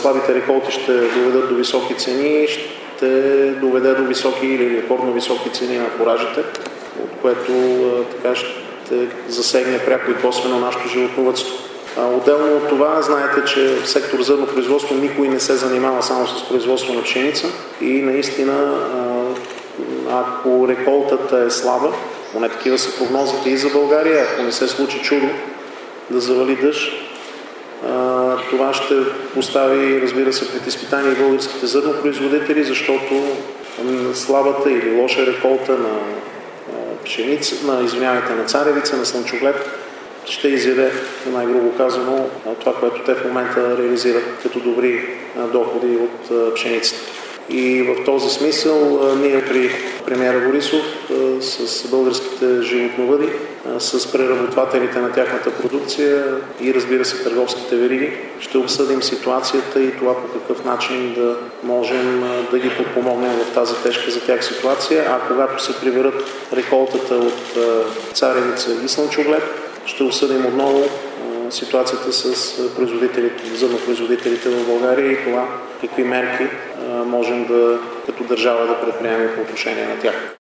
слабите реколти ще доведат до високи цени, ще доведе до високи или рекордно високи цени на фуражите, от което така ще засегне пряко и косвено нашето животновъдство. Отделно от това, знаете, че в сектор зърнопроизводство никой не се занимава само с производство на пшеница и наистина, ако реколтата е слаба, поне такива са прогнозите и за България, ако не се случи чудо да завали дъжд, това ще постави, разбира се, пред изпитание и българските зърнопроизводители, защото слабата или лоша реколта на пшеница, на царевица, на слънчоглед, ще изяде, най-грубо казано, това, което те в момента реализират като добри доходи от пшеницата. И в този смисъл ние при премиера Борисов с българските животновъди, с преработвателите на тяхната продукция и, разбира се, търговските вериги, ще обсъдим ситуацията и това по какъв начин да можем да ги подпомогнем в тази тежка за тях ситуация. А когато се приберат реколтата от царевица и слънчоглед, ще обсъдим отново ситуацията с зърнопроизводителите в България и това какви мерки можем като държава да предприемем по отношение на тях.